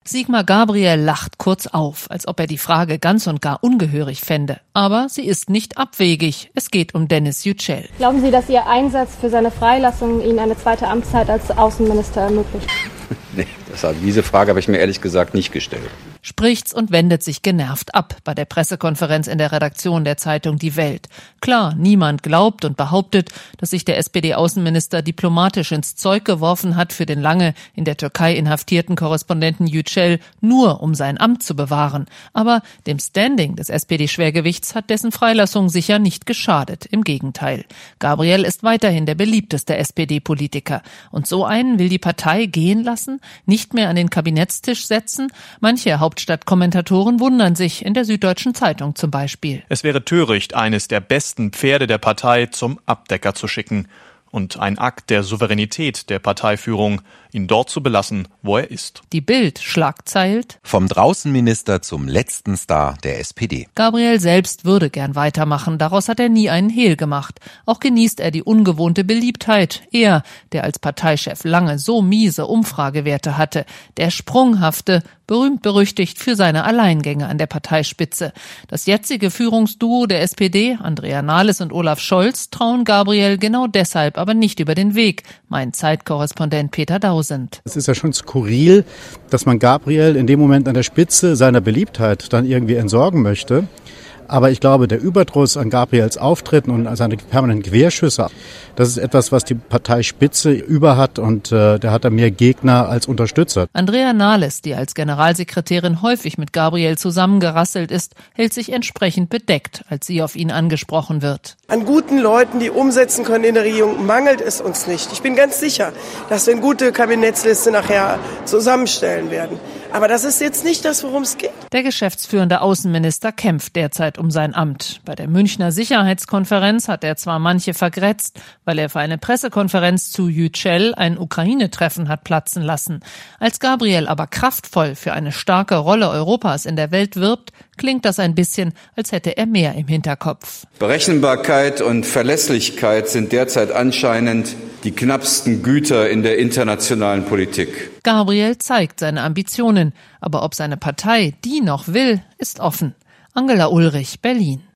Sigmar Gabriel lacht kurz auf, als ob er die Frage ganz und gar ungehörig fände. Aber sie ist nicht abwegig. Es geht um Dennis Yücel. Glauben Sie, dass Ihr Einsatz für seine Freilassung Ihnen eine zweite Amtszeit als Außenminister ermöglicht? Nee, diese Frage habe ich mir ehrlich gesagt nicht gestellt. Spricht's und wendet sich genervt ab bei der Pressekonferenz in der Redaktion der Zeitung Die Welt. Klar, niemand glaubt und behauptet, dass sich der SPD-Außenminister diplomatisch ins Zeug geworfen hat für den lange in der Türkei inhaftierten Korrespondenten Yücel, nur um sein Amt zu bewahren. Aber dem Standing des SPD-Schwergewichts hat dessen Freilassung sicher nicht geschadet. Im Gegenteil. Gabriel ist weiterhin der beliebteste SPD-Politiker. Und so einen will die Partei gehen lassen, nicht mehr an den Kabinettstisch setzen. Manche Hauptstadtkommentatoren wundern sich, in der Süddeutschen Zeitung zum Beispiel. Es wäre töricht, eines der besten Pferde der Partei zum Abdecker zu schicken. Und ein Akt der Souveränität der Parteiführung, ihn dort zu belassen, wo er ist. Die Bild schlagzeilt: Vom Draußenminister zum letzten Star der SPD. Gabriel selbst würde gern weitermachen, daraus hat er nie einen Hehl gemacht. Auch genießt er die ungewohnte Beliebtheit. Er, der als Parteichef lange so miese Umfragewerte hatte, der sprunghafte, berühmt-berüchtigt für seine Alleingänge an der Parteispitze. Das jetzige Führungsduo der SPD, Andrea Nahles und Olaf Scholz, trauen Gabriel genau deshalb aber nicht über den Weg, meint Zeitkorrespondent Peter Dausend. Es ist ja schon skurril, dass man Gabriel in dem Moment an der Spitze seiner Beliebtheit dann irgendwie entsorgen möchte. Aber ich glaube, der Überdruss an Gabriels Auftritten und seine permanenten Querschüsse, das ist etwas, was die Parteispitze über hat und der hat da mehr Gegner als Unterstützer. Andrea Nahles, die als Generalsekretärin häufig mit Gabriel zusammengerasselt ist, hält sich entsprechend bedeckt, als sie auf ihn angesprochen wird. An guten Leuten, die umsetzen können in der Regierung, mangelt es uns nicht. Ich bin ganz sicher, dass wir eine gute Kabinettsliste nachher zusammenstellen werden. Aber das ist jetzt nicht das, worum es geht. Der geschäftsführende Außenminister kämpft derzeit um sein Amt. Bei der Münchner Sicherheitskonferenz hat er zwar manche vergrätzt, weil er für eine Pressekonferenz zu Yücel ein Ukraine-Treffen hat platzen lassen. Als Gabriel aber kraftvoll für eine starke Rolle Europas in der Welt wirbt, klingt das ein bisschen, als hätte er mehr im Hinterkopf. Berechenbarkeit und Verlässlichkeit sind derzeit anscheinend die knappsten Güter in der internationalen Politik. Gabriel zeigt seine Ambitionen, aber ob seine Partei die noch will, ist offen. Angela Ulrich, Berlin.